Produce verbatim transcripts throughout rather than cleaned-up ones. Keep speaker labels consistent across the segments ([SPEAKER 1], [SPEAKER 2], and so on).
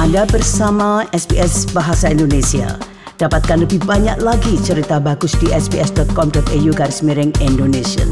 [SPEAKER 1] Anda bersama S B S Bahasa Indonesia. Dapatkan lebih banyak lagi cerita bagus di sbs.com.au garis miring Indonesia.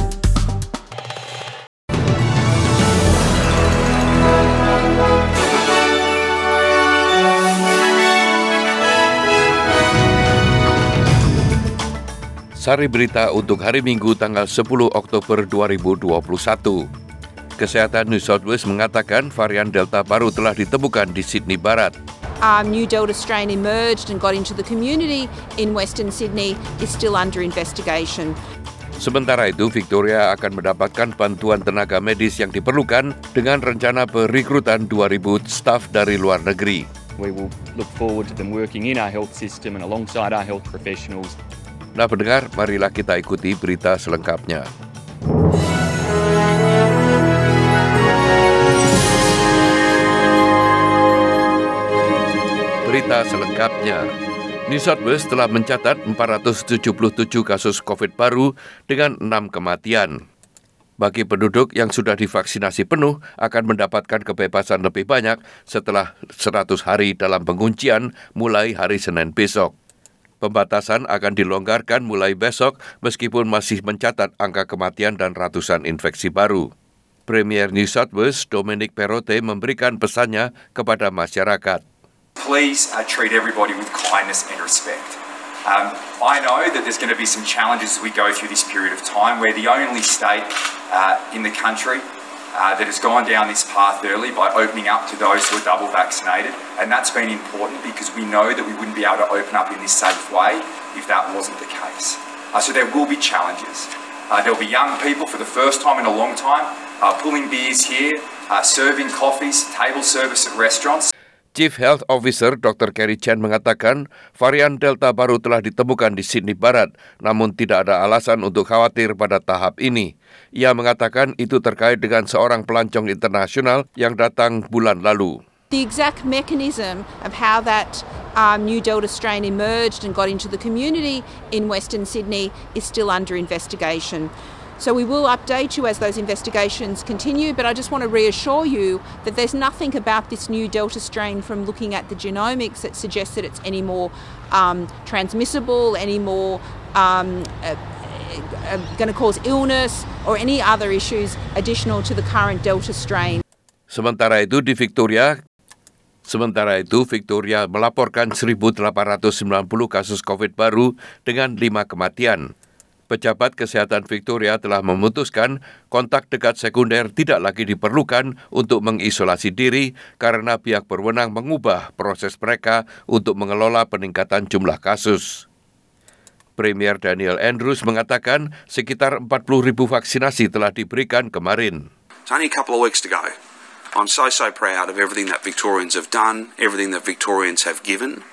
[SPEAKER 2] Sari berita untuk hari Minggu tanggal sepuluh Oktober dua ribu dua puluh satu. Kesehatan New South Wales mengatakan varian Delta baru telah ditemukan di Sydney Barat.
[SPEAKER 3] Um, new Delta strain emerged and got into the community in Western Sydney is still under investigation.
[SPEAKER 2] Sementara itu, Victoria akan mendapatkan bantuan tenaga medis yang diperlukan dengan rencana perekrutan dua ribu staf dari luar negeri.
[SPEAKER 4] We will look forward to them working in our health system and alongside our health professionals.
[SPEAKER 2] Nah pendengar, marilah kita ikuti berita selengkapnya. Berita selengkapnya. New South Wales telah mencatat empat ratus tujuh puluh tujuh kasus COVID baru dengan enam kematian. Bagi penduduk yang sudah divaksinasi penuh akan mendapatkan kebebasan lebih banyak setelah seratus hari dalam penguncian mulai hari Senin besok. Pembatasan akan dilonggarkan mulai besok meskipun masih mencatat angka kematian dan ratusan infeksi baru. Premier New South Wales Dominic Perrottet memberikan pesannya kepada masyarakat.
[SPEAKER 5] Please uh, treat everybody with kindness and respect. Um, I know that there's going to be some challenges as we go through this period of time. We're the only state uh, in the country uh, that has gone down this path early by opening up to those who are double vaccinated. And that's been important because we know that we wouldn't be able to open up in this safe way if that wasn't the case. Uh, so there will be challenges. Uh, there'll be young people for the first time in a long time uh, pulling beers here, uh, serving coffees, table service at restaurants.
[SPEAKER 2] Chief Health Officer Doktor Kerry Chan mengatakan varian Delta baru telah ditemukan di Sydney Barat, namun tidak ada alasan untuk khawatir pada tahap ini. Ia mengatakan itu terkait dengan seorang pelancong internasional yang datang bulan lalu.
[SPEAKER 3] The exact mechanism of how that um, new Delta strain emerged and got into the community in Western Sydney is still under investigation. So we will update you as those investigations continue, but I just want to reassure you that there's nothing about this new Delta strain from looking at the genomics that suggests that it's any more um, transmissible, any more um, uh, uh, going to cause illness or any other issues additional to the current Delta strain.
[SPEAKER 2] Sementara itu di Victoria, sementara itu Victoria melaporkan seribu delapan ratus sembilan puluh kasus COVID baru dengan lima kematian. Pejabat Kesehatan Victoria telah memutuskan kontak dekat sekunder tidak lagi diperlukan untuk mengisolasi diri karena pihak berwenang mengubah proses mereka untuk mengelola peningkatan jumlah kasus. Premier Daniel Andrews mengatakan sekitar empat puluh ribu vaksinasi telah diberikan kemarin.
[SPEAKER 6] It's only a couple of weeks to go. I'm so, so proud of everything that Victorians have done, everything that Victorians have given.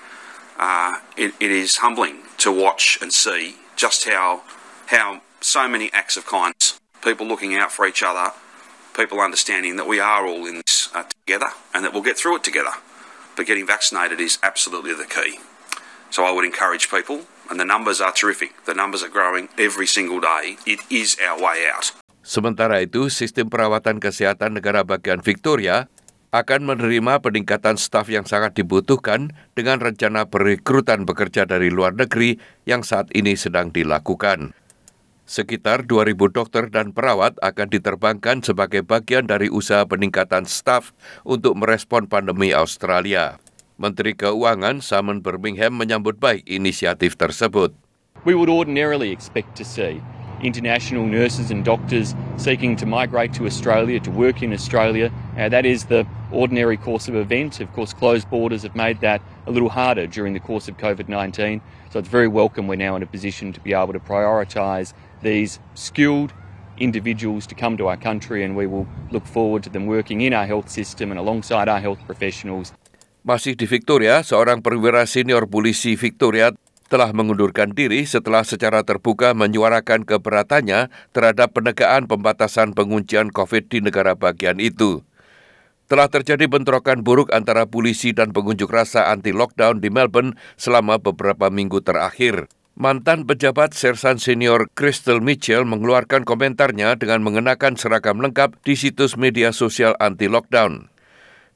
[SPEAKER 6] Uh, it, it is humbling to watch and see just how how so many acts of kindness, people looking out for each other, people understanding that we are all in this uh, together and that we'll get through it together. But getting vaccinated is absolutely the key. So I would encourage people, and the numbers are terrific. The numbers are growing every single day. It is our way out.
[SPEAKER 2] Sementara itu, sistem perawatan kesehatan negara bagian Victoria akan menerima peningkatan staf yang sangat dibutuhkan dengan rencana perekrutan bekerja dari luar negeri yang saat ini sedang dilakukan. Sekitar dua ribu dokter dan perawat akan diterbangkan sebagai bagian dari usaha peningkatan staf untuk merespon pandemi Australia. Menteri Keuangan Simon Birmingham menyambut baik inisiatif tersebut.
[SPEAKER 4] We would ordinarily expect to see international nurses and doctors seeking to migrate to Australia, to work in Australia. Uh, that is the ordinary course of events. Of course, closed borders have made that a little harder during the course of COVID nineteen. So it's very welcome we're now in a position to be able to prioritise these skilled individuals to come to our country, and we will look forward to them working in our health system and alongside our health professionals.
[SPEAKER 2] Masih di Victoria, seorang perwira senior polisi Victoria telah mengundurkan diri setelah secara terbuka menyuarakan keberatannya terhadap penegaan pembatasan penguncian COVID di negara bagian itu. Telah terjadi bentrokan buruk antara polisi dan pengunjuk rasa anti-lockdown di Melbourne selama beberapa minggu terakhir. Mantan pejabat Sersan Senior Crystal Mitchell mengeluarkan komentarnya dengan mengenakan seragam lengkap di situs media sosial anti-lockdown.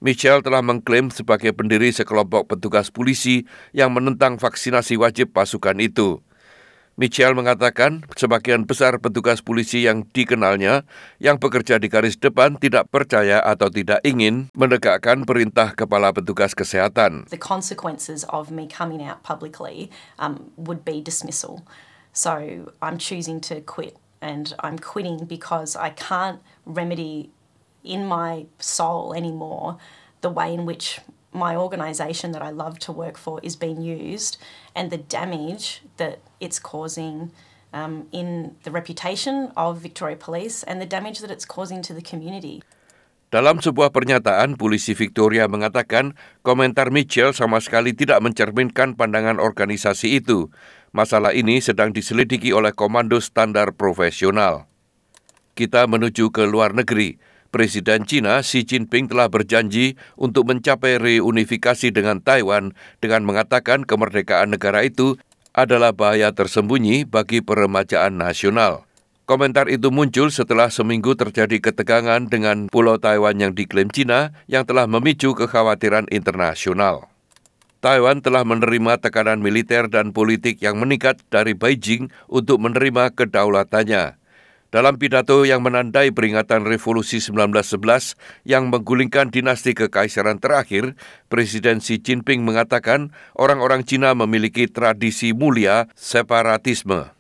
[SPEAKER 2] Mitchell telah mengklaim sebagai pendiri sekelompok petugas polisi yang menentang vaksinasi wajib pasukan itu. Mitchell mengatakan sebagian besar petugas polisi yang dikenalnya yang bekerja di garis depan tidak percaya atau tidak ingin menegakkan perintah kepala petugas kesehatan.
[SPEAKER 7] The consequences of me coming out publicly um, would be dismissal. So I'm choosing to quit, and I'm quitting because I can't remedy in my soul anymore the way in which my organisation that I love to work for is being used, and the damage that it's causing um, in the reputation of Victoria Police and the damage that it's causing to the community.
[SPEAKER 2] Dalam sebuah pernyataan, polisi Victoria mengatakan komentar Mitchell sama sekali tidak mencerminkan pandangan organisasi itu. Masalah ini sedang diselidiki oleh Komando Standar Profesional. Kita menuju ke luar negeri. Presiden China Xi Jinping telah berjanji untuk mencapai reunifikasi dengan Taiwan dengan mengatakan kemerdekaan negara itu adalah bahaya tersembunyi bagi peremajaan nasional. Komentar itu muncul setelah seminggu terjadi ketegangan dengan Pulau Taiwan yang diklaim China yang telah memicu kekhawatiran internasional. Taiwan telah menerima tekanan militer dan politik yang meningkat dari Beijing untuk menerima kedaulatannya. Dalam pidato yang menandai peringatan Revolusi sembilan belas sebelas yang menggulingkan dinasti kekaisaran terakhir, Presiden Xi Jinping mengatakan orang-orang Cina memiliki tradisi mulia separatisme.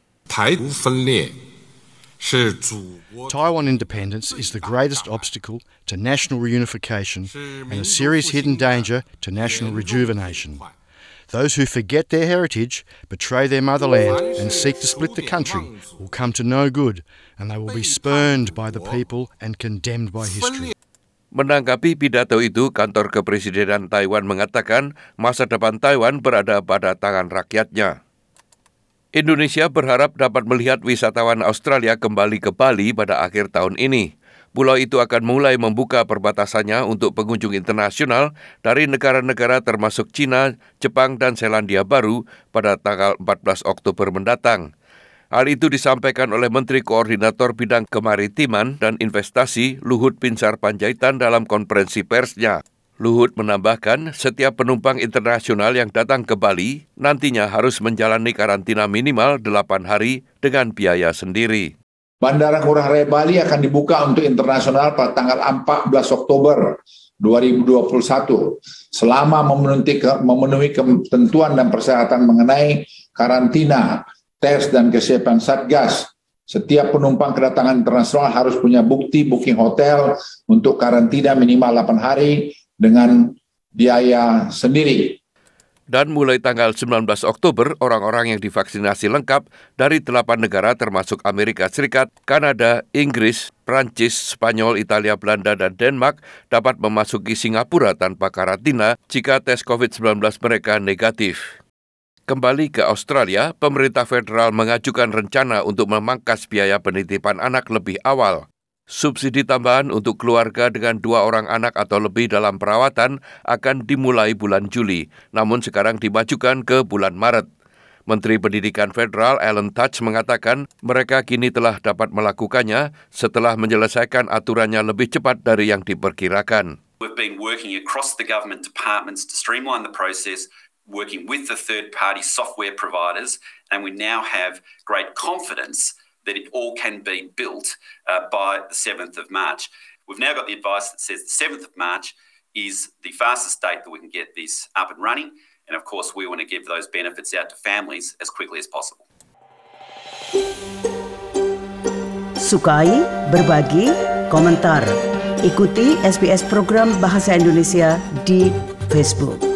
[SPEAKER 8] Taiwan independence is the greatest obstacle to national reunification and a serious hidden danger to national rejuvenation. Those who forget their heritage, betray their motherland and seek to split the country will come to no good, and they will be spurned by the people and condemned by history.
[SPEAKER 2] Menanggapi pidato itu, kantor kepresidenan Taiwan mengatakan masa depan Taiwan berada pada tangan rakyatnya. Indonesia berharap dapat melihat wisatawan Australia kembali ke Bali pada akhir tahun ini. Pulau itu akan mulai membuka perbatasannya untuk pengunjung internasional dari negara-negara termasuk China, Jepang, dan Selandia Baru pada tanggal empat belas Oktober mendatang. Hal itu disampaikan oleh Menteri Koordinator Bidang Kemaritiman dan Investasi Luhut Binsar Panjaitan dalam konferensi persnya. Luhut menambahkan setiap penumpang internasional yang datang ke Bali nantinya harus menjalani karantina minimal delapan hari dengan biaya sendiri.
[SPEAKER 9] Bandara Ngurah Rai Bali akan dibuka untuk internasional pada tanggal empat belas Oktober dua ribu dua puluh satu selama memenuhi, memenuhi ketentuan dan persyaratan mengenai karantina, tes, dan kesiapan Satgas. Setiap penumpang kedatangan internasional harus punya bukti booking hotel untuk karantina minimal delapan hari dengan biaya sendiri.
[SPEAKER 2] Dan mulai tanggal sembilan belas Oktober, orang-orang yang divaksinasi lengkap dari delapan negara termasuk Amerika Serikat, Kanada, Inggris, Prancis, Spanyol, Italia, Belanda, dan Denmark dapat memasuki Singapura tanpa karantina jika tes covid sembilan belas mereka negatif. Kembali ke Australia, pemerintah federal mengajukan rencana untuk memangkas biaya penitipan anak lebih awal. Subsidi tambahan untuk keluarga dengan dua orang anak atau lebih dalam perawatan akan dimulai bulan Juli, namun sekarang dimajukan ke bulan Maret. Menteri Pendidikan Federal Alan Tudge mengatakan mereka kini telah dapat melakukannya setelah menyelesaikan aturannya lebih cepat dari yang diperkirakan.
[SPEAKER 6] We've been working across the government departments to streamline the process, working with the third-party software providers, and we now have great confidence that it all can be built uh, by the seventh of March. We've now got the advice that says the seventh of March is the fastest date that we can get this up and running, and of course we want to give those benefits out to families as quickly as possible.
[SPEAKER 1] Sukai, berbagi, komentar. Ikuti S B S program Bahasa Indonesia di Facebook.